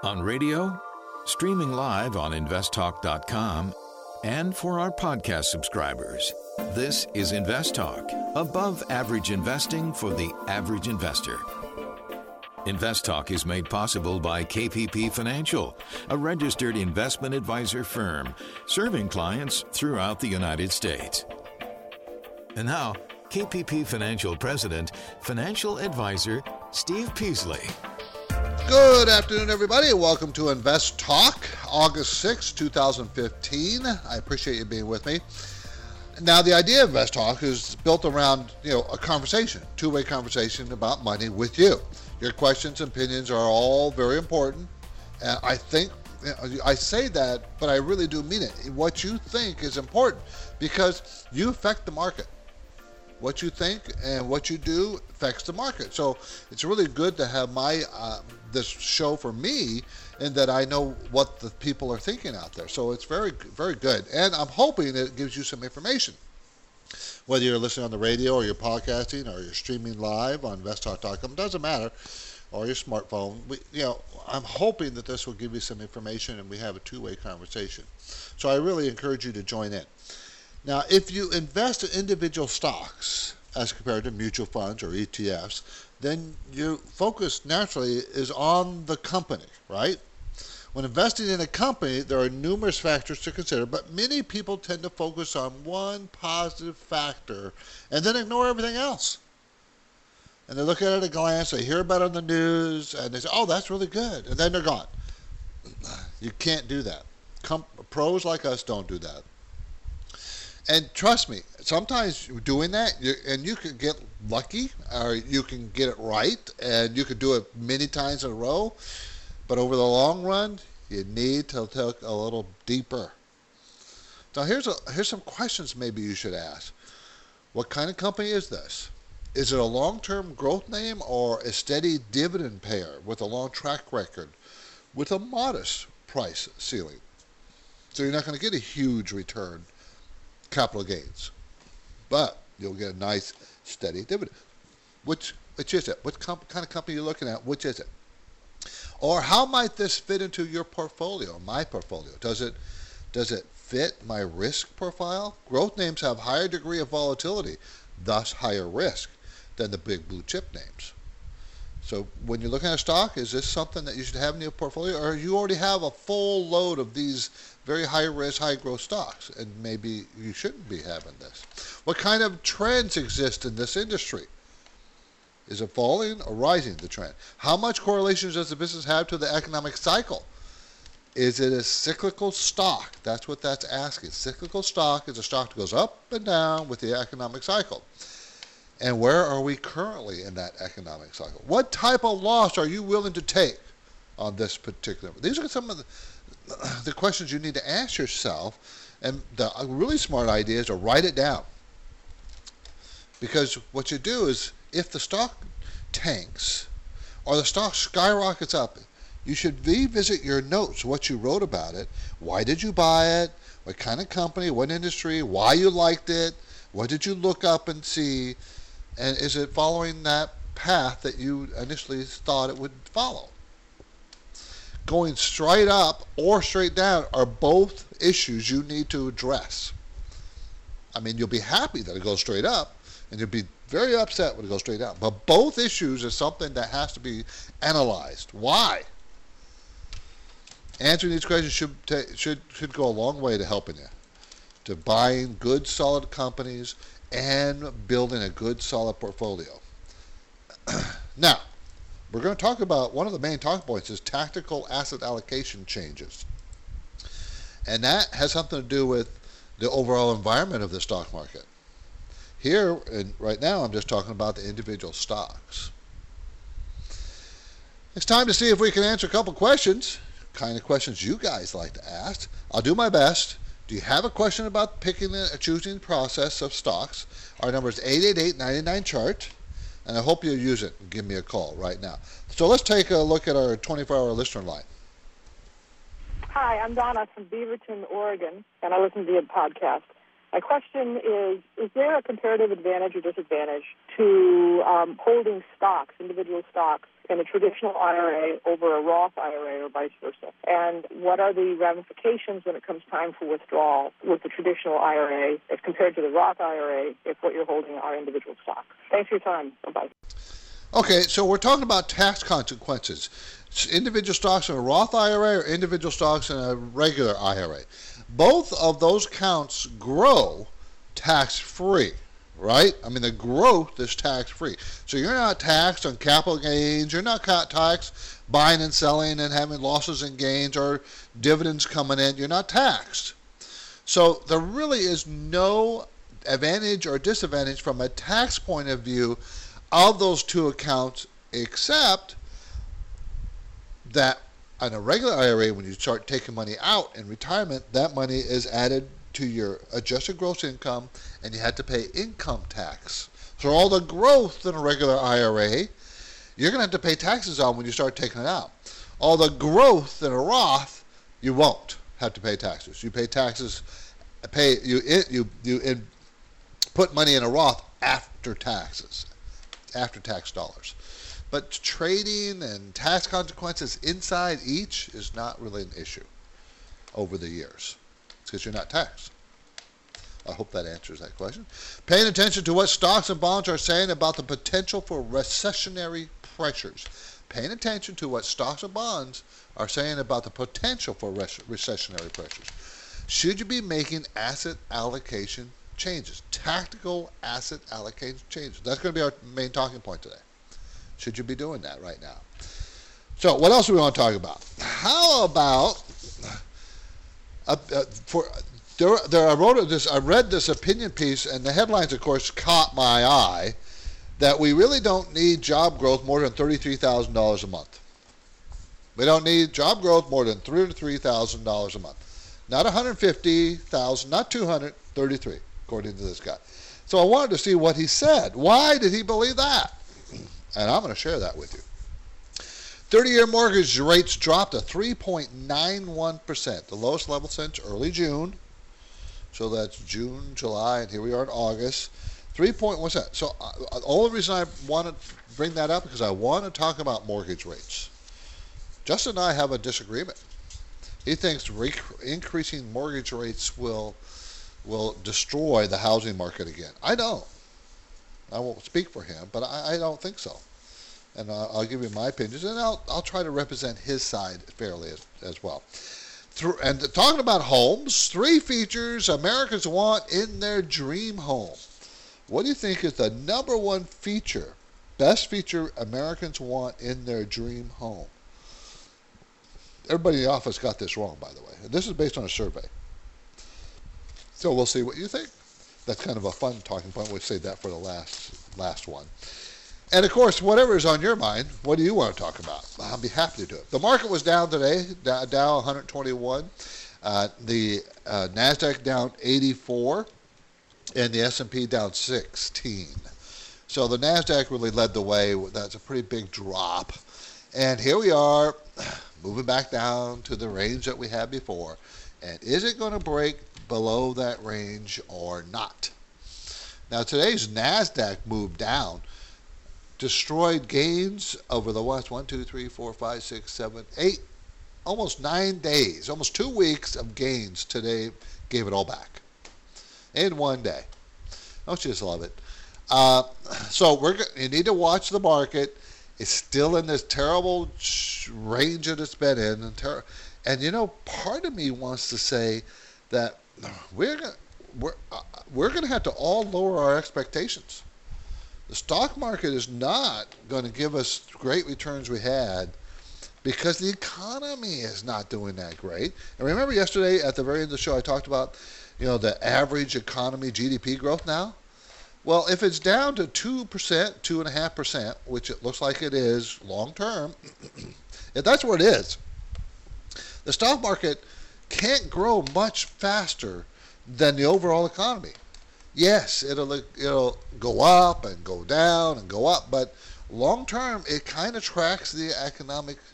On radio, streaming live on investtalk.com, and for our podcast subscribers. This is Invest Talk, above average investing for the average investor. Invest Talk is made possible by KPP Financial, a registered investment advisor firm serving clients throughout the United States. And now, KPP Financial President, Financial Advisor, Steve Peasley. Good afternoon, everybody. Welcome to Invest Talk, August 6, 2015. I appreciate you being with me. Now, the idea of Invest Talk is built around, a conversation, two-way conversation about money with you. Your questions and opinions are all very important. And I think, I say that, but I really do mean it. What you think is important because you affect the market. What you think and what you do affects the market. So it's really good to have this show for me in that I know what the people are thinking out there. So it's very, very good. And I'm hoping it gives you some information. Whether you're listening on the radio or you're podcasting or you're streaming live on investtalk.com, doesn't matter, or your smartphone. I'm hoping that this will give you some information and we have a two-way conversation. So I really encourage you to join in. Now, if you invest in individual stocks as compared to mutual funds or ETFs, then your focus naturally is on the company, right? When investing in a company, there are numerous factors to consider, but many people tend to focus on one positive factor and then ignore everything else. And they look at it at a glance, they hear about it on the news, and they say, oh, that's really good, and then they're gone. You can't do that. Pros like us don't do that. And trust me, sometimes doing that, you can get lucky, or you can get it right, and you can do it many times in a row. But over the long run, you need to look a little deeper. Now, here's some questions maybe you should ask. What kind of company is this? Is it a long-term growth name or a steady dividend payer with a long track record with a modest price ceiling? So you're not going to get a huge return, capital gains, but you'll get a nice steady dividend. Which is it? What kind of company are you looking at? Which is it? Or how might this fit into your portfolio, my portfolio? Does it fit my risk profile? Growth names have higher degree of volatility, thus higher risk than the big blue chip names. So when you're looking at a stock, is this something that you should have in your portfolio, or you already have a full load of these very high risk, high growth stocks, and maybe you shouldn't be having this? What kind of trends exist in this industry? Is it falling or rising, the trend? How much correlation does the business have to the economic cycle? Is it a cyclical stock? That's what that's asking. Cyclical stock is a stock that goes up and down with the economic cycle. And where are we currently in that economic cycle? What type of loss are you willing to take on this particular? These are some of the questions you need to ask yourself. And the really smart idea is to write it down. Because what you do is, if the stock tanks or the stock skyrockets up, you should revisit your notes, what you wrote about it. Why did you buy it? What kind of company? What industry? Why you liked it? What did you look up and see? And is it following that path that you initially thought it would follow? Going straight up or straight down are both issues you need to address. I mean, you'll be happy that it goes straight up, and you'll be very upset when it goes straight down. But both issues is something that has to be analyzed. Why? Answering these questions should go a long way to helping you, to buying good, solid companies and building a good, solid portfolio. Now, we're going to talk about one of the main talking points is tactical asset allocation changes. And that has something to do with the overall environment of the stock market. Here, and right now, I'm just talking about the individual stocks. It's time to see if we can answer a couple questions, kind of questions you guys like to ask. I'll do my best. Do you have a question about picking and choosing the process of stocks? Our number is 888-99-CHART, and I hope you'll use it and give me a call right now. So let's take a look at our 24-hour listener line. Hi, I'm Donna from Beaverton, Oregon, and I listen to your podcast. My question is there a comparative advantage or disadvantage to holding stocks, individual stocks, in a traditional IRA over a Roth IRA or vice versa? And what are the ramifications when it comes time for withdrawal with the traditional IRA as compared to the Roth IRA if what you're holding are individual stocks? Thanks for your time. Bye-bye. Okay, so we're talking about tax consequences. Individual stocks in a Roth IRA or individual stocks in a regular IRA. Both of those counts grow tax-free, right? I mean, the growth is tax-free. So you're not taxed on capital gains. You're not taxed buying and selling and having losses and gains or dividends coming in. You're not taxed. So there really is no advantage or disadvantage from a tax point of view of those two accounts, except that on a regular IRA, when you start taking money out in retirement, that money is added to your adjusted gross income, and you had to pay income tax. So all the growth in a regular IRA, you're going to have to pay taxes on when you start taking it out. All the growth in a Roth, you won't have to pay taxes. You pay taxes, you put money in a Roth after taxes, after tax dollars. But trading and tax consequences inside each is not really an issue over the years. It's because you're not taxed. I hope that answers that question. Paying attention to what stocks and bonds are saying about the potential for recessionary pressures. Paying attention to what stocks and bonds are saying about the potential for recessionary pressures. Should you be making asset allocation changes? Tactical asset allocation changes. That's going to be our main talking point today. Should you be doing that right now? So what else do we want to talk about? How about I read this opinion piece, and the headlines, of course, caught my eye, that we really don't need job growth more than $33,000 a month. We don't need job growth more than $33,000 a month. Not $150,000, not $233,000, according to this guy. So I wanted to see what he said. Why did he believe that? And I'm going to share that with you. 30-year mortgage rates dropped to 3.91%, the lowest level since early June. So that's June, July, and here we are in August. 3.1%. So the only reason I want to bring that up is because I want to talk about mortgage rates. Justin and I have a disagreement. He thinks increasing mortgage rates will destroy the housing market again. I don't. I won't speak for him, but I don't think so. And I'll give you my opinions, and I'll try to represent his side fairly as well. And talking about homes, 3 features Americans want in their dream home. What do you think is the number one feature, best feature Americans want in their dream home? Everybody in the office got this wrong, by the way. And this is based on a survey. So we'll see what you think. That's kind of a fun talking point. We'll save that for the last one. And of course, whatever is on your mind, what do you want to talk about? I'll be happy to do it. The market was down today, Dow 121, the NASDAQ down 84, and the S&P down 16. So the NASDAQ really led the way. That's a pretty big drop. And here we are, moving back down to the range that we had before. And is it going to break below that range or not? Now today's NASDAQ move down destroyed gains over the last 1, 2, 3, 4, 5, 6, 7, 8, almost 9 days, almost 2 weeks of gains today gave it all back in one day. Don't you just love it? So you need to watch the market. It's still in this terrible range that it's been in, and you know, part of me wants to say that we're going to have to all lower our expectations. The stock market is not going to give us great returns we had because the economy is not doing that great. And remember yesterday at the very end of the show I talked about, the average economy GDP growth now? Well, if it's down to 2%, 2.5%, which it looks like it is long term, if that's where it is, the stock market can't grow much faster than the overall economy. Yes, it'll go up and go down and go up, but long term it kind of tracks the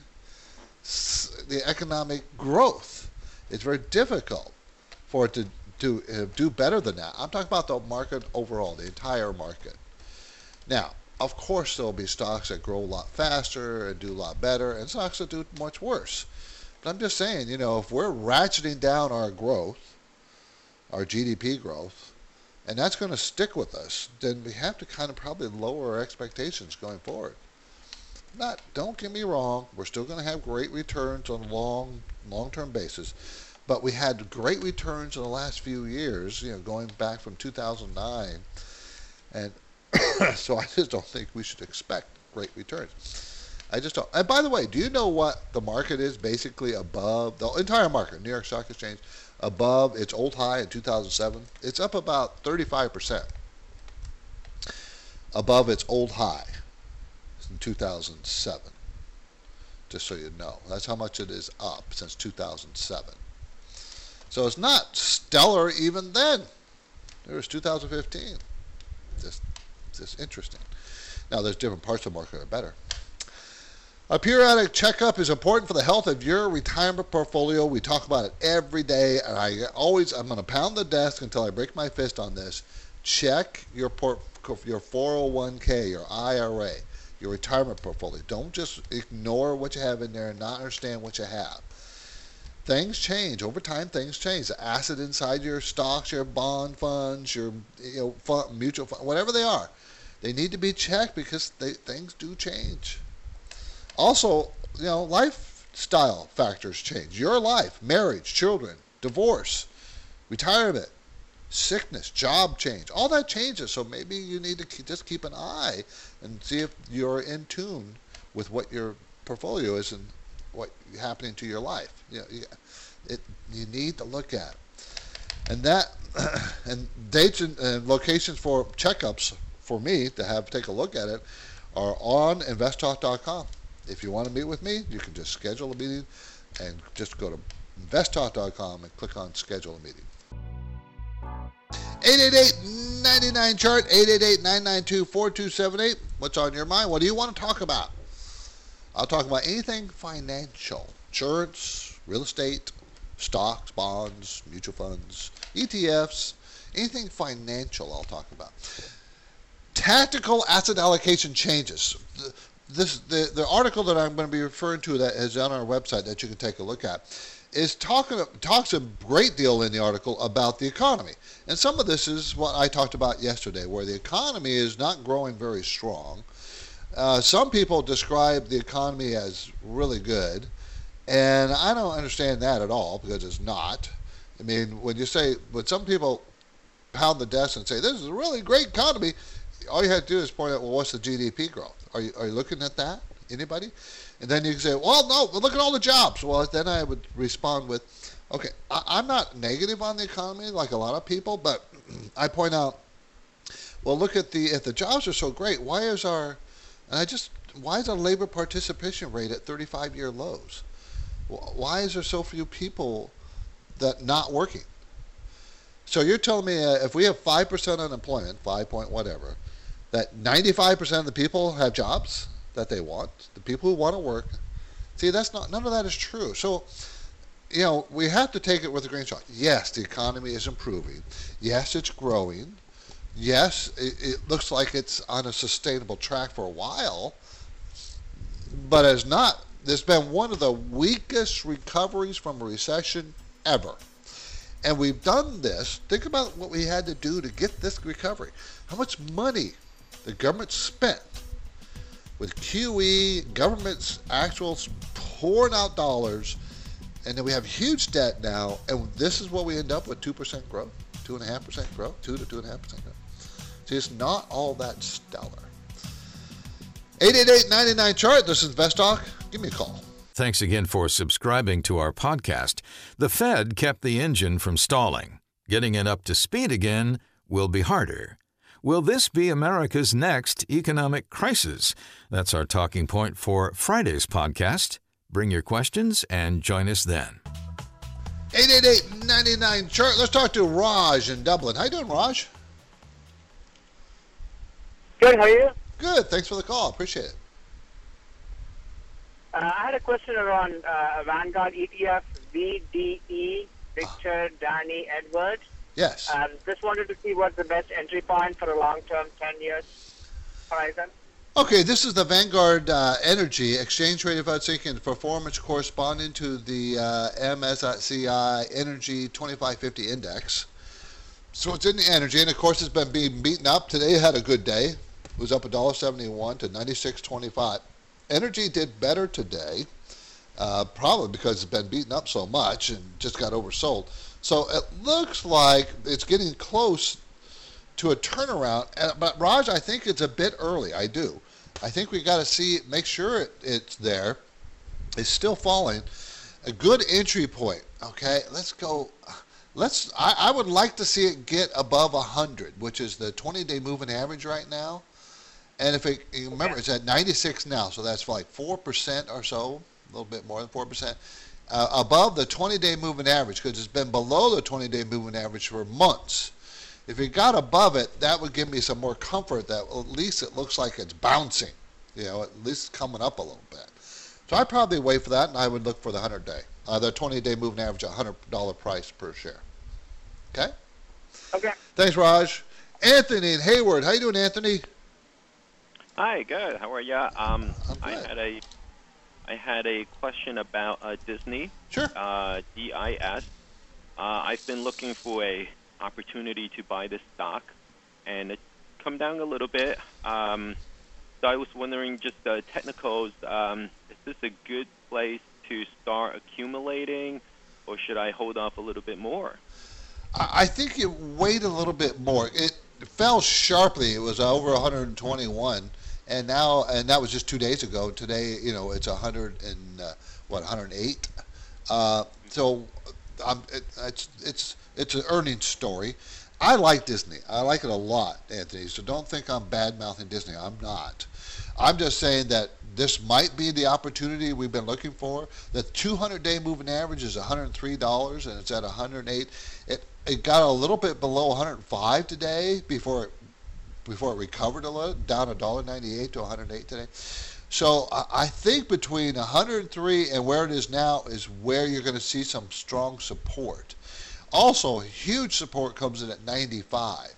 economic growth. It's very difficult for it do better than that. I'm talking about the market overall, the entire market. Now, of course, there'll be stocks that grow a lot faster and do a lot better, and stocks that do much worse. But I'm just saying, if we're ratcheting down our growth, our GDP growth, and that's going to stick with us, then we have to kind of probably lower our expectations going forward. Don't get me wrong, we're still going to have great returns on a long-term basis, but we had great returns in the last few years, going back from 2009, and so I just don't think we should expect great returns. I just don't. And by the way, do you know what the market is basically above, the entire market, New York Stock Exchange, above its old high in 2007? It's up about 35% above its old high in 2007. Just so you know. That's how much it is up since 2007. So it's not stellar even then. It was 2015. Just interesting. Now, there's different parts of the market that are better. A periodic checkup is important for the health of your retirement portfolio. We talk about it every day, and I'm going to pound the desk until I break my fist on this. Check your 401k, your IRA, your retirement portfolio. Don't just ignore what you have in there and not understand what you have. Things change. Over time, things change. The asset inside your stocks, your bond funds, your mutual fund, whatever they are, they need to be checked because things do change. Also, lifestyle factors change. Your life, marriage, children, divorce, retirement, sickness, job change, all that changes. So maybe you need to just keep an eye and see if you're in tune with what your portfolio is and what's happening to your life. You need to look at it. And that and dates and locations for checkups for me to take a look at it are on investtalk.com. If you want to meet with me, you can just schedule a meeting and just go to investtalk.com and click on schedule a meeting. 888-99-CHART, 888-992-4278. What's on your mind? What do you want to talk about? I'll talk about anything financial, insurance, real estate, stocks, bonds, mutual funds, ETFs, anything financial I'll talk about. Tactical asset allocation changes. The article that I'm going to be referring to that is on our website that you can take a look at is talks a great deal in the article about the economy. And some of this is what I talked about yesterday, where the economy is not growing very strong. Some people describe the economy as really good, and I don't understand that at all because it's not. I mean, when some people pound the desk and say, this is a really great economy, all you have to do is point out, well, what's the GDP growth? Are you looking at that? Anybody? And then you can say, well, no, look at all the jobs. Well, then I would respond with, okay, I'm not negative on the economy like a lot of people, but I point out, well, look at if the jobs are so great, why is our labor participation rate at 35-year lows? Why is there so few people that not working? So you're telling me if we have 5% unemployment, 5 point whatever, that 95% of the people have jobs that they want, the people who want to work. See, none of that is true. So, we have to take it with a grain of salt. Yes, the economy is improving. Yes, it's growing. Yes, it looks like it's on a sustainable track for a while, but it's not. There's been one of the weakest recoveries from a recession ever. And we've done this. Think about what we had to do to get this recovery. How much money the government spent with QE, government's actuals pouring out dollars, and then we have huge debt now, and this is what we end up with, 2% growth, 2.5% growth, 2 to 2.5% growth. See, it's not all that stellar. 888-99-CHART, this is InvestTalk. Give me a call. Thanks again for subscribing to our podcast. The Fed kept the engine from stalling. Getting it up to speed again will be harder. Will this be America's next economic crisis? That's our talking point for Friday's podcast. Bring your questions and join us then. 888-99-CHART. Let's talk to Raj in Dublin. How you doing, Raj? Good, how are you? Good. Thanks for the call. Appreciate it. I had a question around Vanguard ETF VDE, Victor Danny Edward. Yes. Just wanted to see what's the best entry point for a long-term 10 years horizon. Okay, this is the Vanguard Energy exchange traded without seeking performance corresponding to the MSCI Energy 2550 Index. So it's in the energy, and of course it's been being beaten up. Today it had a good day. It was up $1.71 to 96.25. Energy did better today, probably because it's been beaten up so much and just got oversold. So it looks like it's getting close to a turnaround. But Raj, I think it's a bit early. I do. I think we got to make sure it's there. It's still falling. A good entry point. Okay, let's go. I would like to see it get above 100, which is the 20-day moving average right now. And if you remember, it's at 96 now, so that's like 4% or so, a little bit more than 4%, above the 20-day moving average, because it's been below the 20-day moving average for months. If it got above it, that would give me some more comfort that at least it looks like it's bouncing, at least coming up a little bit. So I'd probably wait for that, and I would look for the 100-day. The 20-day moving average, $100 price per share. Okay? Okay. Thanks, Raj. Anthony in Hayward. How you doing, Anthony? Hi, good. How are you? I'm good. I had a question about Disney. Sure. DIS. I've been looking for a opportunity to buy this stock, and it's come down a little bit. So I was wondering, just technicals, is this a good place to start accumulating, or should I hold off a little bit more? I think you wait a little bit more. It fell sharply. It was over 121, and that was just 2 days ago. Today, it's 108. So it's an earnings story. I like Disney. I like it a lot, Anthony. So don't think I'm bad-mouthing Disney. I'm not. I'm just saying that this might be the opportunity we've been looking for. The 200-day moving average is $103, and it's at 108. It got a little bit below 105 today before it recovered a little, down $1.98 to 108 today. So I think between 103 and where it is now is where you're going to see some strong support. Also, huge support comes in at 95.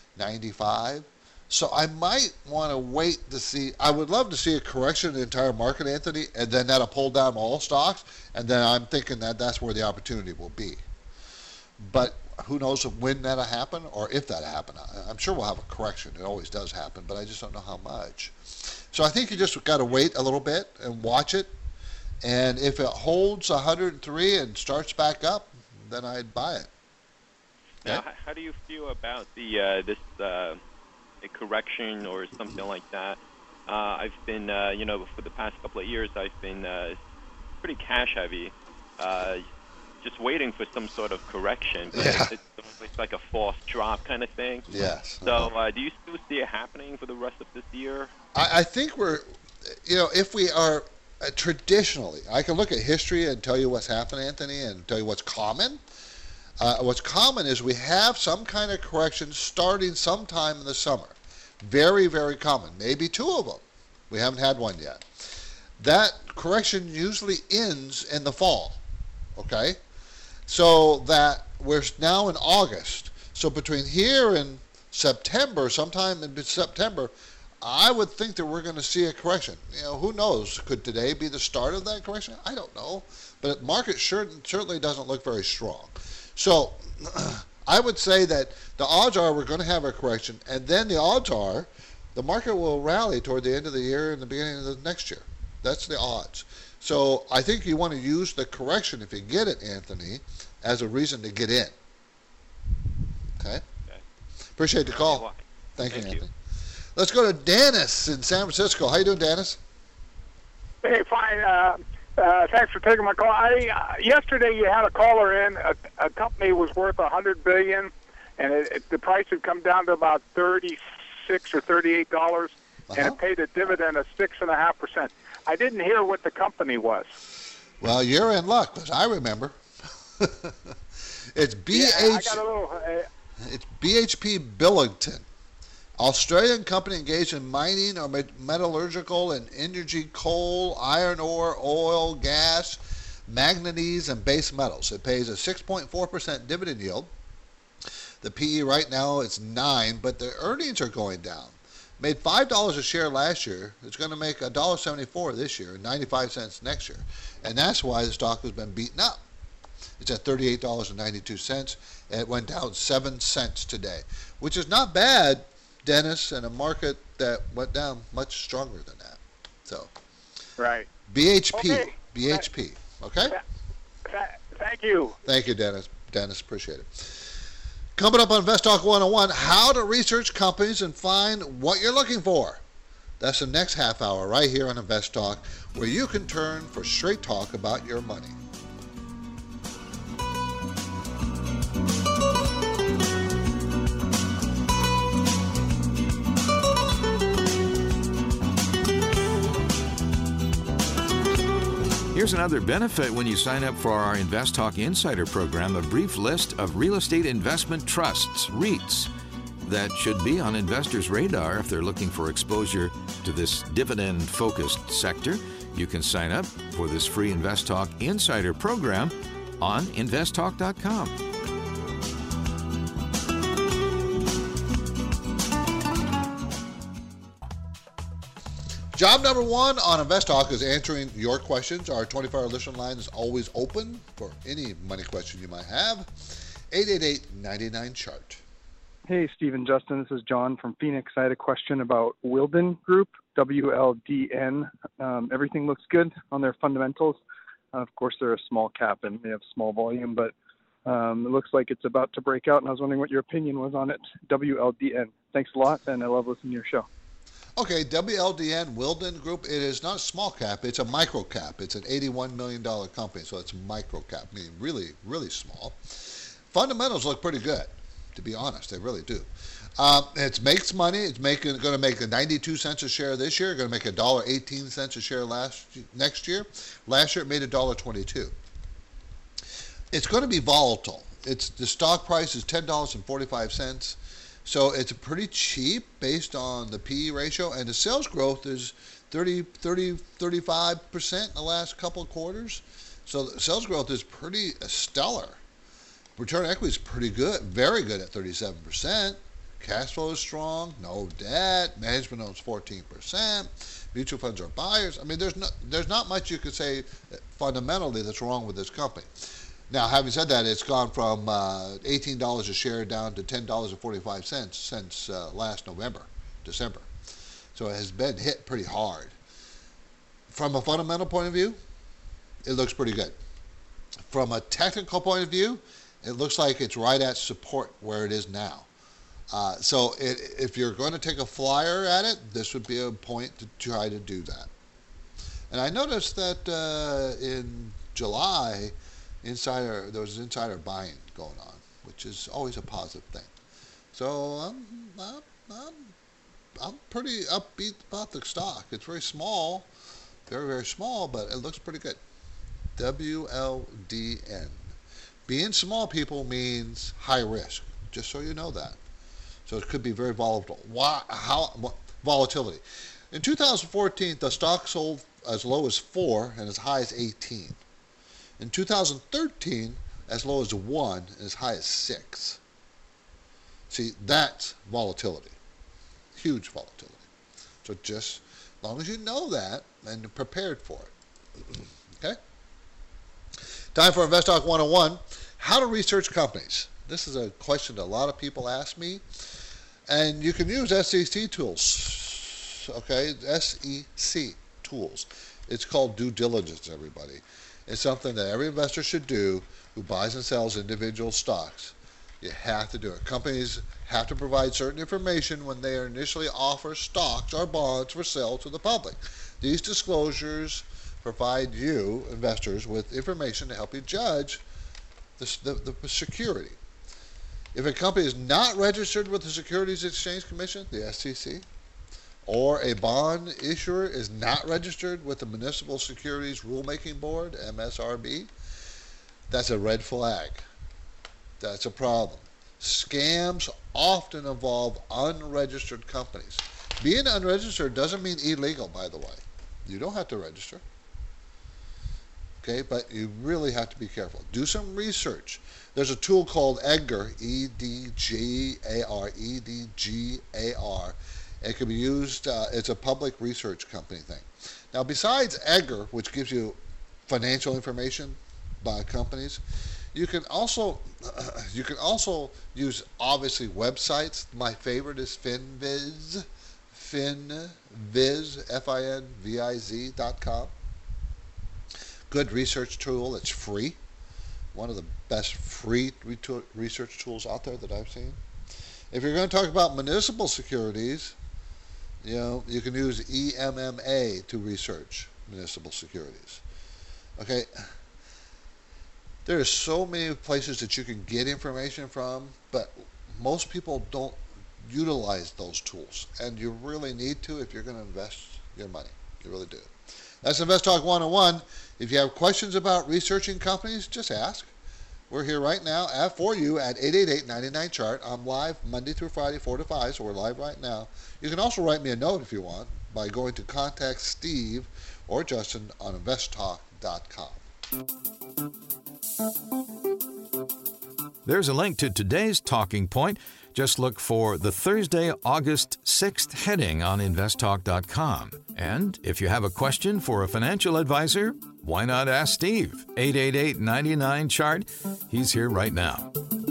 So I might want to wait to see. I would love to see a correction in the entire market, Anthony, and then that'll pull down all stocks, and then I'm thinking that that's where the opportunity will be. But who knows when that'll happen or if that'll happen. I'm sure we'll have a correction. It always does happen, but I just don't know how much. So I think you just got to wait a little bit and watch it. And if it holds 103 and starts back up, then I'd buy it. Now, how do you feel about this a correction or something like that? I've been, for the past couple of years, I've been pretty cash heavy, just waiting for some sort of correction. But it's like a false drop kind of thing. Yes. So do you still see it happening for the rest of this year? I think we're, if we are traditionally, I can look at history and tell you what's happened, Anthony, and tell you what's common. What's common is we have some kind of correction starting sometime in the summer. Very, very common. Maybe two of them. We haven't had one yet. That correction usually ends in the fall. Okay? So that we're now in August. So between here and September, sometime in September, I would think that we're going to see a correction. Who knows? Could today be the start of that correction? I don't know. But the market certainly doesn't look very strong. So I would say that the odds are we're going to have a correction, and then the odds are the market will rally toward the end of the year and the beginning of the next year. That's the odds. So I think you want to use the correction, if you get it, Anthony, as a reason to get in. Okay? Appreciate the call. Thank you, Anthony. Let's go to Dennis in San Francisco. How you doing, Dennis? Hey, fine. Thanks for taking my call. Yesterday you had a caller in. A company was worth $100 billion, and the price had come down to about $36 or $38, and it paid a dividend of 6.5%. I didn't hear what the company was. Well, you're in luck, because I remember. It's it's BHP Billington. Australian company engaged in mining or metallurgical and energy, coal, iron ore, oil, gas, manganese, and base metals. It pays a 6.4% dividend yield. The PE right now is 9, but the earnings are going down. Made $5 a share last year. It's going to make $1.74 this year and 95 cents next year. And that's why the stock has been beaten up. It's at $38.92, and it went down 7 cents today, which is not bad, Dennis, in a market that went down much stronger than that. So, Right. BHP, Okay. BHP, okay? Thank you. Thank you, Dennis. Dennis, appreciate it. Coming up on Invest Talk 101, how to research companies and find what you're looking for. That's the next half hour right here on Invest Talk, where you can turn for straight talk about your money. Here's another benefit when you sign up for our Invest Talk Insider program, a brief list of real estate investment trusts, REITs, that should be on investors' radar if they're looking for exposure to this dividend-focused sector. You can sign up for this free Invest Talk Insider program on investtalk.com. Job number one on Invest Talk is answering your questions. Our 24-hour listener line is always open for any money question you might have. 888-99-CHART. Hey, Stephen, Justin, this is John from Phoenix. I had a question about Wilden Group, WLDN. Everything looks good on their fundamentals. Of course, they're a small cap and they have small volume, but it looks like it's about to break out, and I was wondering what your opinion was on it. WLDN. Thanks a lot, and I love listening to your show. Okay, WLDN, Wilden Group, it is not a small cap, it's a micro cap. It's an $81 million company, so it's micro cap, meaning really, really small. Fundamentals look pretty good, to be honest, they really do. It makes money, it's going to make 92 cents a share this year, going to make $1.18 a share next year. Last year it made $1.22. It's going to be volatile. The stock price is $10.45. So it's pretty cheap based on the PE ratio, and the sales growth is 35% in the last couple of quarters. So the sales growth is pretty stellar. Return on equity is pretty good, very good at 37%. Cash flow is strong, no debt. Management owns 14%. Mutual funds are buyers. I mean, there's not much you could say fundamentally that's wrong with this company. Now, having said that, it's gone from $18 a share down to $10.45 since last December. So it has been hit pretty hard. From a fundamental point of view, it looks pretty good. From a technical point of view, it looks like it's right at support where it is now. So if you're going to take a flyer at it, this would be a point to try to do that. And I noticed that in July, there was insider buying going on, which is always a positive thing. So I'm pretty upbeat about the stock. It's very small, very, very small, but it looks pretty good. WLDN. Being small, people, means high risk, just so you know that. So it could be very volatile. Volatility. In 2014, the stock sold as low as 4 and as high as 18. In 2013, as low as 1 and as high as 6. See, that's volatility. Huge volatility. So just as long as you know that and you're prepared for it. Okay? Time for Invest Talk 101. How to research companies. This is a question that a lot of people ask me. And you can use SEC tools. Okay? SEC tools. It's called due diligence, everybody. It's something that every investor should do who buys and sells individual stocks. You have to do it. Companies have to provide certain information when they initially offer stocks or bonds for sale to the public. These disclosures provide you, investors, with information to help you judge the security. If a company is not registered with the Securities Exchange Commission, the SEC, or a bond issuer is not registered with the Municipal Securities Rulemaking Board, MSRB, that's a red flag. That's a problem. Scams often involve unregistered companies. Being unregistered doesn't mean illegal, by the way. You don't have to register. Okay, but you really have to be careful. Do some research. There's a tool called Edgar, EDGAR, EDGAR. It can be used, it's a public research company thing. Now, besides Edgar, which gives you financial information by companies, you can also use, obviously, websites. My favorite is FinViz, FINVIZ.com. Good research tool. It's free. One of the best free research tools out there that I've seen. If you're going to talk about municipal securities, you can use EMMA to research municipal securities. Okay. There are so many places that you can get information from, but most people don't utilize those tools, and you really need to if you're going to invest your money. You really do. That's Invest Talk 101. If you have questions about researching companies, just ask. We're here right now for you at 888-99-CHART. I'm live Monday through Friday, 4 to 5, so we're live right now. You can also write me a note if you want by going to contact Steve or Justin on investtalk.com. There's a link to today's talking point. Just look for the Thursday, August 6th heading on investtalk.com. And if you have a question for a financial advisor, why not ask Steve? 888-99-CHART. He's here right now.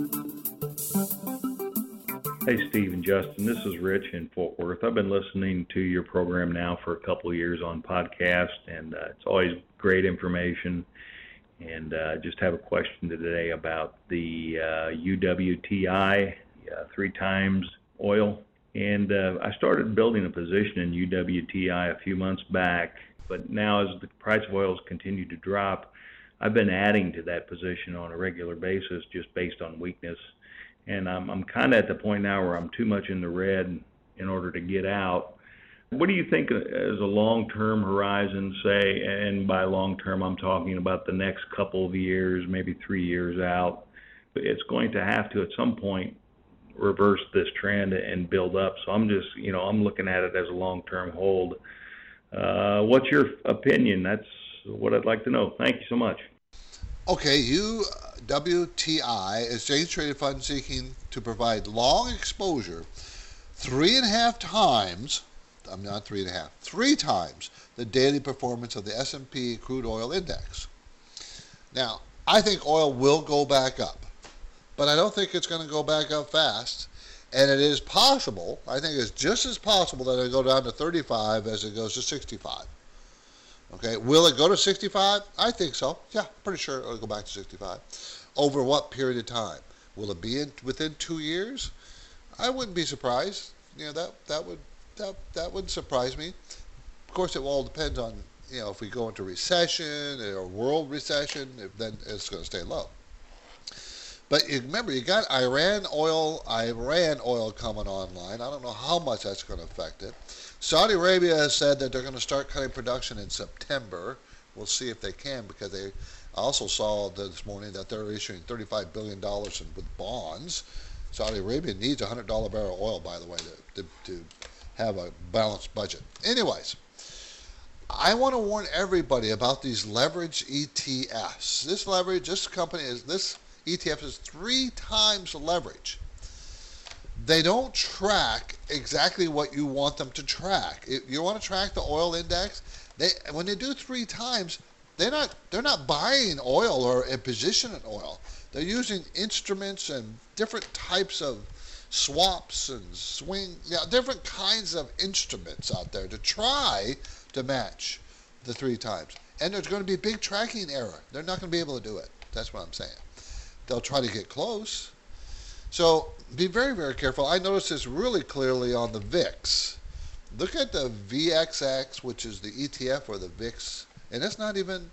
Hey, Steve and Justin. This is Rich in Fort Worth. I've been listening to your program now for a couple of years on podcast, and it's always great information. And just have a question today about the UWTI, 3 times oil. And I started building a position in UWTI a few months back, but now as the price of oil has continued to drop, I've been adding to that position on a regular basis just based on weakness. And I'm kind of at the point now where I'm too much in the red in order to get out. What do you think as a long-term horizon, say, and by long-term I'm talking about the next couple of years, maybe 3 years out, it's going to have to at some point reverse this trend and build up. So I'm just, I'm looking at it as a long-term hold. What's your opinion? That's what I'd like to know. Thank you so much. Okay, UWTI, Exchange Traded Fund seeking to provide long exposure 3.5 times, not 3.5, 3 times the daily performance of the S&P crude oil index. Now, I think oil will go back up, but I don't think it's going to go back up fast. And it is possible, I think it's just as possible that it'll go down to 35 as it goes to 65. Okay, will it go to 65? I think so. Yeah, pretty sure it'll go back to 65. Over what period of time? Will it be within 2 years? I wouldn't be surprised. That would surprise me. Of course, it all depends on, if we go into recession or world recession, then it's going to stay low. But remember, you got Iran oil coming online. I don't know how much that's going to affect it. Saudi Arabia has said that they're going to start cutting production in September. We'll see if they can, because they also saw this morning that they're issuing $35 billion with bonds. Saudi Arabia needs $100 barrel oil, by the way, to have a balanced budget. Anyways, I want to warn everybody about these leverage ETFs. This ETF is 3 times leverage. They don't track exactly what you want them to track. If you want to track the oil index, when they do 3 times, they're not buying oil or a position in oil. They're using instruments and different types of swaps and different kinds of instruments out there to try to match the 3 times. And there's going to be a big tracking error. They're not going to be able to do it. That's what I'm saying. They'll try to get close. So be very, very careful. I noticed this really clearly on the VIX. Look at the VXX, which is the ETF or the VIX, and that's not even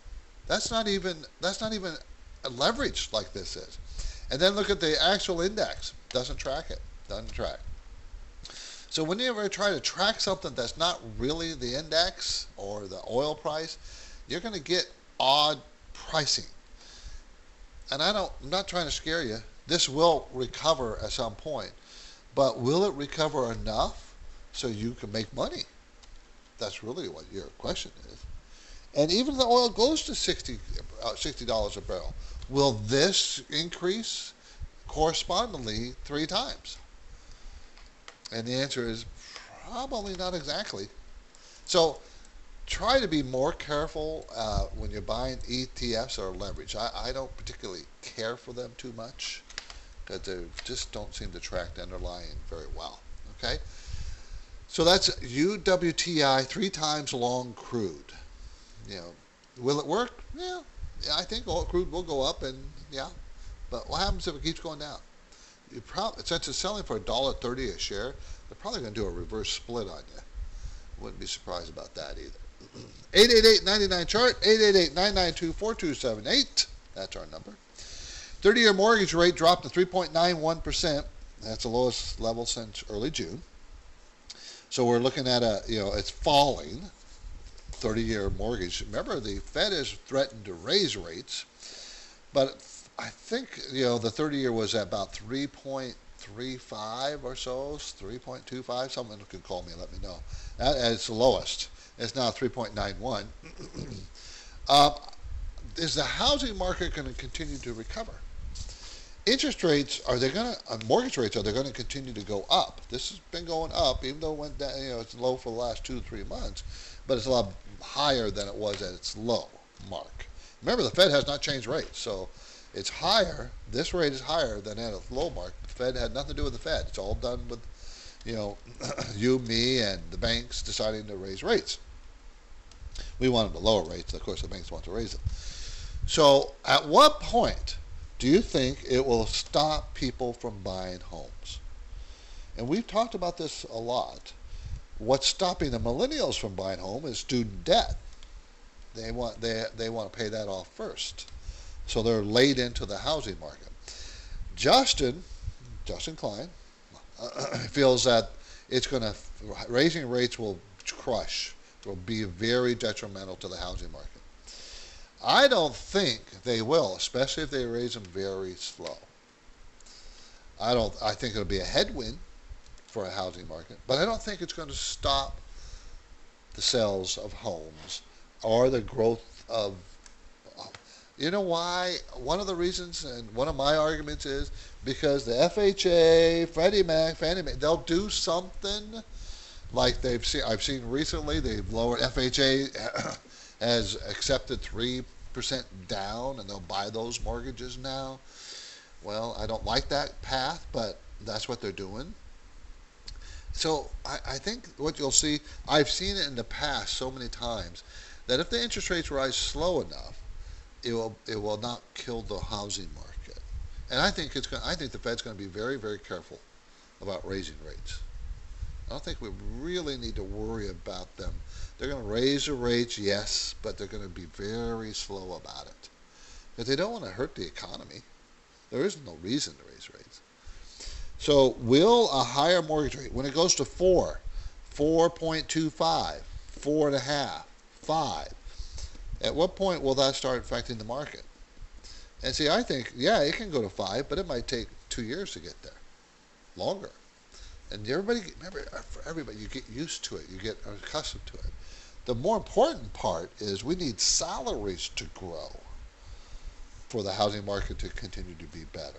leveraged like this is. And then look at the actual index. Doesn't track it. Doesn't track. So when you ever try to track something that's not really the index or the oil price, you're going to get odd pricing. And I'm not trying to scare you. This will recover at some point. But will it recover enough so you can make money? That's really what your question is. And even if the oil goes to $60 a barrel, will this increase correspondingly 3 times? And the answer is probably not exactly. So try to be more careful when you're buying ETFs or leverage. I don't particularly care for them too much because they just don't seem to track the underlying very well. Okay? So that's UWTI 3 times long crude. Will it work? Yeah, I think oil crude will go up, and but what happens if it keeps going down? Since it's selling for $1.30 a share, they're probably going to do a reverse split on you. Wouldn't be surprised about that either. 888-99-CHART, 888-992-4278. That's our number. 30-year mortgage rate dropped to 3.91%. That's the lowest level since early June. So we're looking at it's falling. 30-year mortgage. Remember, the Fed has threatened to raise rates, but I think the 30-year was at about 3.35 or so, 3.25. Someone can call me and let me know. At its lowest, it's now 3.91. Is the housing market going to continue to recover? Interest rates, mortgage rates, are they going to continue to go up? This has been going up, even though it went down, it's low for the last 2 to 3 months, but it's a lot higher than it was at its low mark. Remember, the Fed has not changed rates, so it's higher. This rate is higher than at its low mark. The Fed had nothing to do with the Fed. It's all done with, you, me, and the banks deciding to raise rates. We wanted to lower rates. Of course, the banks want to raise them. So at what point do you think it will stop people from buying homes? And we've talked about this a lot. What's stopping the millennials from buying home is student debt. They want to pay that off first. So they're late into the housing market. Justin Klein, feels that raising rates will crush, will be very detrimental to the housing market. I don't think they will, especially if they raise them very slow. I think it'll be a headwind for a housing market, but I don't think it's going to stop the sales of homes or the growth of. You know why? One of the reasons, and one of my arguments is because the FHA, Fannie Mae, they'll do something like I've seen recently. They've lowered FHA has accepted 3% down, and they'll buy those mortgages now. Well, I don't like that path, but that's what they're doing. So I think what you'll see, I've seen it in the past so many times, that if the interest rates rise slow enough, it will not kill the housing market. And I think the Fed's going to be very, very careful about raising rates. I don't think we really need to worry about them. They're going to raise the rates, yes, but they're going to be very slow about it. Because they don't want to hurt the economy. There is no reason to raise rates. So will a higher mortgage rate, when it goes to 4, 4.25, 4.5, 5, at what point will that start affecting the market? And see, I think, it can go to 5, but it might take 2 years to get there. Longer. And everybody, you get used to it. You get accustomed to it. The more important part is we need salaries to grow for the housing market to continue to be better.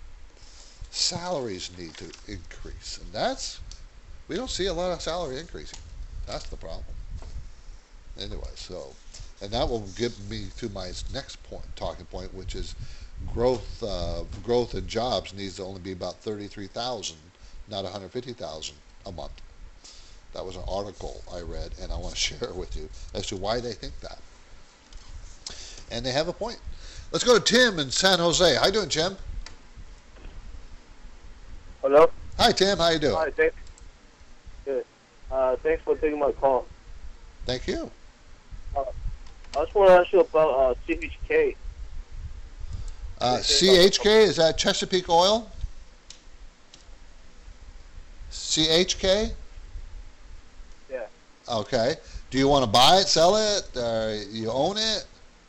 Salaries need to increase. And we don't see a lot of salary increasing. That's the problem. Anyway, and that will give me to my next talking point, which is growth in jobs needs to only be about 33,000, not 150,000 a month. That was an article I read, and I want to share it with you as to why they think that. And they have a point. Let's go to Tim in San Jose. How you doing, Tim? Hello? Hi, Tim. How you doing? Hi, thanks. Good. Thanks for taking my call. Thank you. I just want to ask you about CHK. CHK, is that Chesapeake Oil? CHK? Yeah. Okay. Do you want to buy it, sell it, or you own it?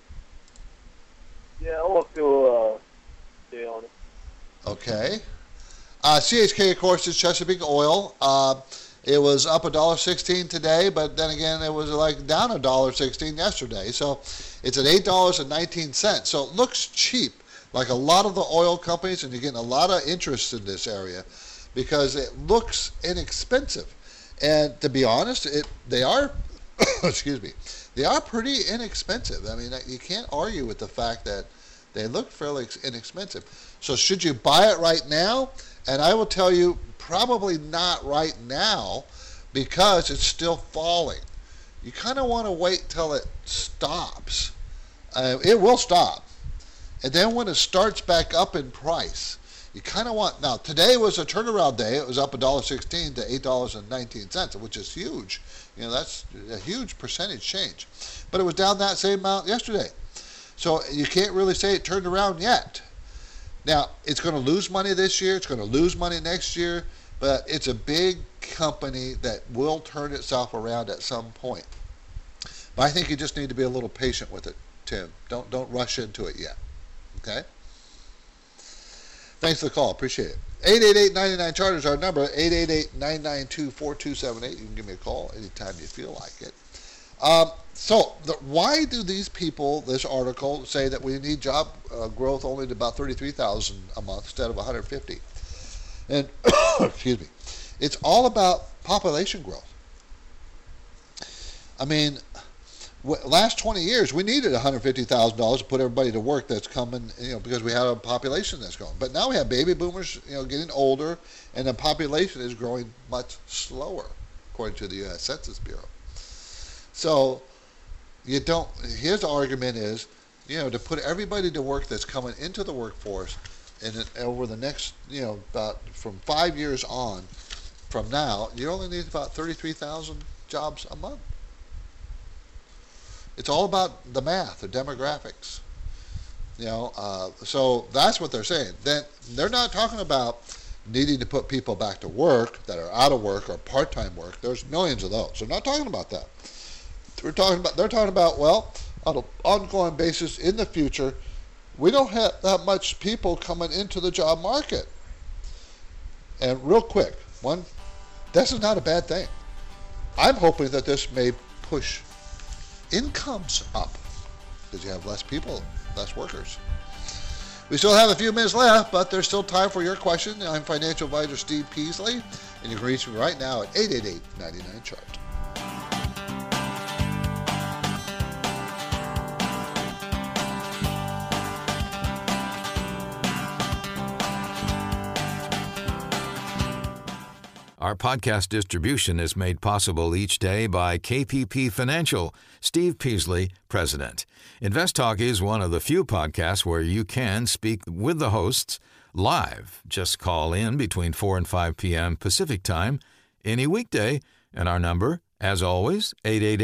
Yeah, I want to stay on it. Okay. CHK, of course, is Chesapeake Oil. It was up $1.16 today, but then again, it was like down $1.16 yesterday. So it's at $8.19. So it looks cheap, like a lot of the oil companies, and you're getting a lot of interest in this area because it looks inexpensive. And to be honest, they are, excuse me, they are pretty inexpensive. I mean, you can't argue with the fact that they look fairly inexpensive. So should you buy it right now? And I will tell you, probably not right now because it's still falling. You kind of want to wait till it stops. It will stop. And then when it starts back up in price, you kind of want, now today was a turnaround day. It was up $1.16 to $8.19, which is huge. You know, that's a huge percentage change. But it was down that same amount yesterday. So you can't really say it turned around yet. Now, it's going to lose money this year. It's going to lose money next year. But it's a big company that will turn itself around at some point. But I think you just need to be a little patient with it, Tim. Don't rush into it yet. Okay? Thanks for the call. Appreciate it. 888-99-CHART is our number. 888-992-4278. You can give me a call anytime you feel like it. Why do these people, this article, say that we need job growth only to about 33,000 a month instead of 150? And, excuse me, it's all about population growth. I mean, last 20 years, we needed $150,000 to put everybody to work that's coming, because we had a population that's growing. But now we have baby boomers, getting older, and the population is growing much slower, according to the U.S. Census Bureau. So his argument is, to put everybody to work that's coming into the workforce, and over the next, about from 5 years on from now, you only need about 33,000 jobs a month. It's all about the math, the demographics. So that's what they're saying. Then they're not talking about needing to put people back to work that are out of work or part-time work. There's millions of those. They're not talking about that. They're talking about, on an ongoing basis in the future, we don't have that much people coming into the job market. And real quick, this is not a bad thing. I'm hoping that this may push incomes up because you have less people, less workers. We still have a few minutes left, but there's still time for your question. I'm financial advisor Steve Peasley, and you can reach me right now at 888-99-CHART. Our podcast distribution is made possible each day by KPP Financial. Steve Peasley, President. Invest Talk is one of the few podcasts where you can speak with the hosts live. Just call in between 4 and 5 p.m. Pacific Time any weekday. And our number, as always,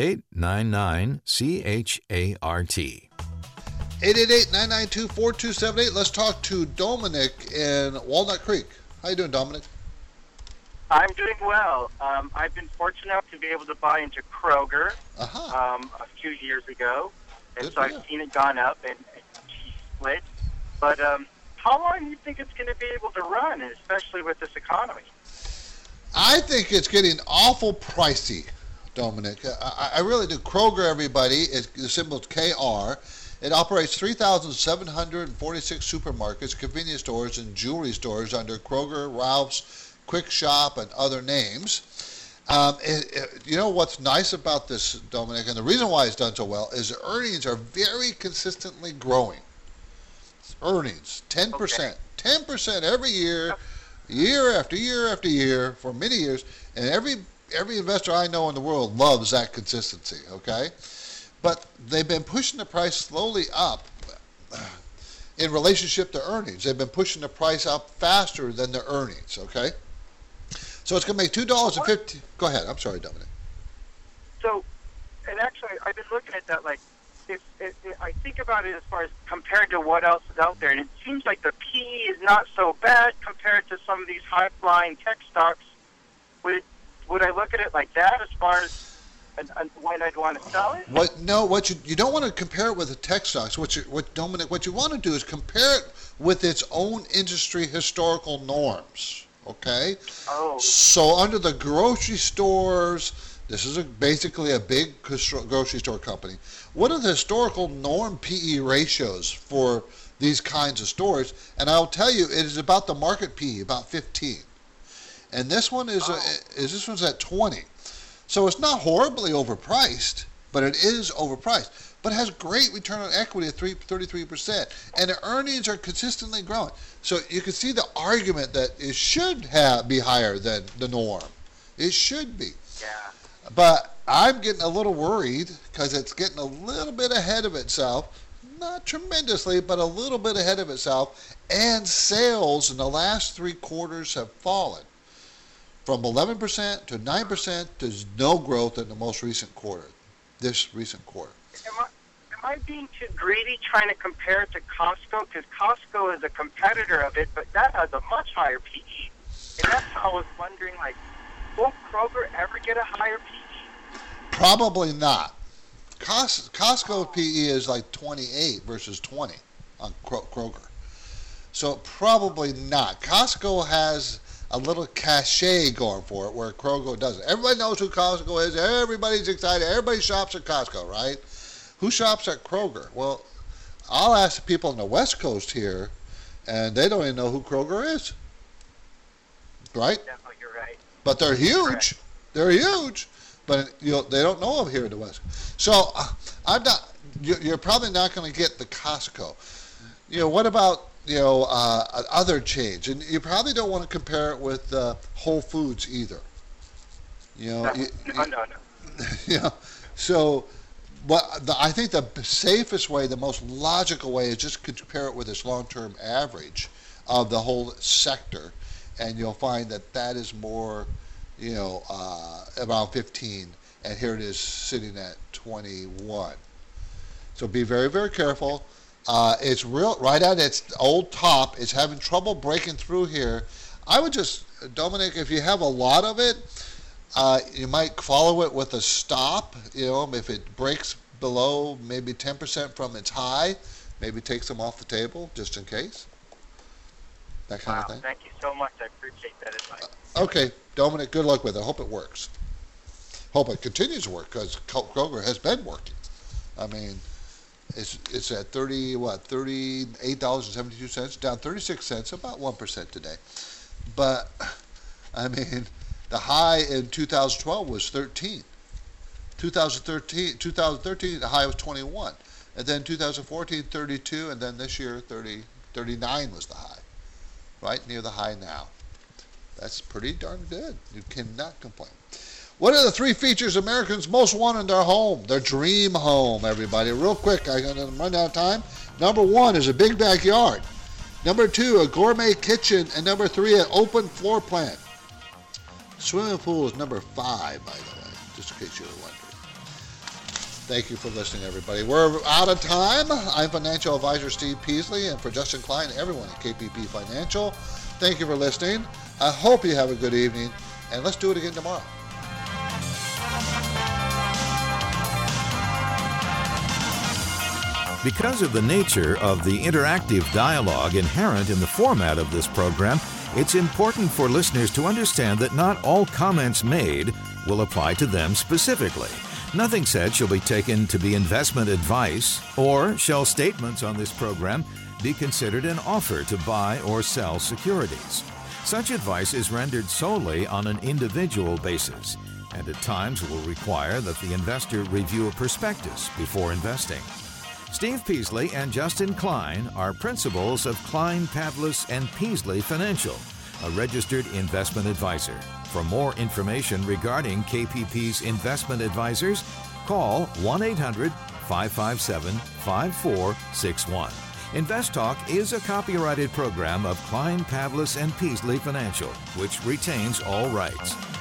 888-99-CHART. 888-992-4278. Let's talk to Dominic in Walnut Creek. How you doing, Dominic? I'm doing well. I've been fortunate enough to be able to buy into Kroger a few years ago, and so I've seen it gone up and split. But how long do you think it's going to be able to run, especially with this economy? I think it's getting awful pricey, Dominic. I really do. Kroger, everybody, the symbol is KR. It operates 3,746 supermarkets, convenience stores, and jewelry stores under Kroger, Ralph's, Quick Shop, and other names. You know what's nice about this, Dominic, and the reason why it's done so well is the earnings are very consistently growing. Earnings, 10%. Okay. 10% every year, year after year after year, for many years, and every investor I know in the world loves that consistency, okay? But they've been pushing the price slowly up in relationship to earnings. They've been pushing the price up faster than the earnings, okay? So it's going to make $2.50. Go ahead. I'm sorry, Dominic. So, and actually, I've been looking at that. Like, if I think about it as far as compared to what else is out there, and it seems like the PE is not so bad compared to some of these high-flying tech stocks. Would I look at it like that as far as when I'd want to sell it? What you don't want to compare it with the tech stocks. What you want to do is compare it with its own industry historical norms. okay? Oh. So under the grocery stores, this is basically a big grocery store company. What are the historical norm PE ratios for these kinds of stores? And I'll tell you, it is about the market PE, about 15. And this one this one's at 20. So it's not horribly overpriced, but it is overpriced. But it has great return on equity at 33%. And the earnings are consistently growing. So you can see the argument that it should be higher than the norm. It should be. Yeah. But I'm getting a little worried because it's getting a little bit ahead of itself. Not tremendously, but a little bit ahead of itself. And sales in the last 3 quarters have fallen from 11% to 9% to no growth in the most recent quarter, this recent quarter. Am I being too greedy trying to compare it to Costco? Because Costco is a competitor of it, but that has a much higher PE. And that's how I was wondering, like, won't Kroger ever get a higher PE? Probably not. Costco PE is like 28 versus 20 on Kroger. So probably not. Costco has a little cachet going for it where Kroger doesn't. Everybody knows who Costco is. Everybody's excited. Everybody shops at Costco, right? Who shops at Kroger? Well, I'll ask the people on the West Coast here, and they don't even know who Kroger is. Right? No, you're right. But they're huge. They're huge. But they don't know them here in the West. So you're probably not going to get the Costco. What about other chains? And you probably don't want to compare it with Whole Foods either. No. So I think the safest way, the most logical way, is just compare it with this long-term average of the whole sector, and you'll find that is more, around 15, and here it is sitting at 21. So be very, very careful. It's right at its old top. It's having trouble breaking through here. I would just, Dominic, if you have a lot of it, you might follow it with a stop. If it breaks below maybe 10% from its high, maybe take some off the table just in case. That kind of thing. Thank you so much. I appreciate that advice. Okay, Dominic, good luck with it. Hope it works. Hope it continues to work because Kroger has been working. I mean, it's at $38.72, down 36 cents, about 1% today. But I mean, the high in 2012 was 13. 2013, the high was 21. And then 2014, 32, and then this year, 39 was the high. Right near the high now. That's pretty darn good. You cannot complain. What are the 3 features Americans most want in their home? Their dream home, everybody. Real quick, I'm going to run out of time. Number 1 is a big backyard. Number 2, a gourmet kitchen. And number 3, an open floor plan. Swimming pool is number 5, by the way, just in case you were wondering. Thank you for listening, everybody. We're out of time. I'm financial advisor Steve Peasley, and for Justin Klein, everyone at KPP Financial, thank you for listening. I hope you have a good evening, and let's do it again tomorrow. Because of the nature of the interactive dialogue inherent in the format of this program, it's important for listeners to understand that not all comments made will apply to them specifically. Nothing said shall be taken to be investment advice, or shall statements on this program be considered an offer to buy or sell securities. Such advice is rendered solely on an individual basis, and at times will require that the investor review a prospectus before investing. Steve Peasley and Justin Klein are principals of Klein, Pavlis & Peasley Financial, a registered investment advisor. For more information regarding KPP's investment advisors, call 1-800-557-5461. Invest Talk is a copyrighted program of Klein, Pavlis & Peasley Financial, which retains all rights.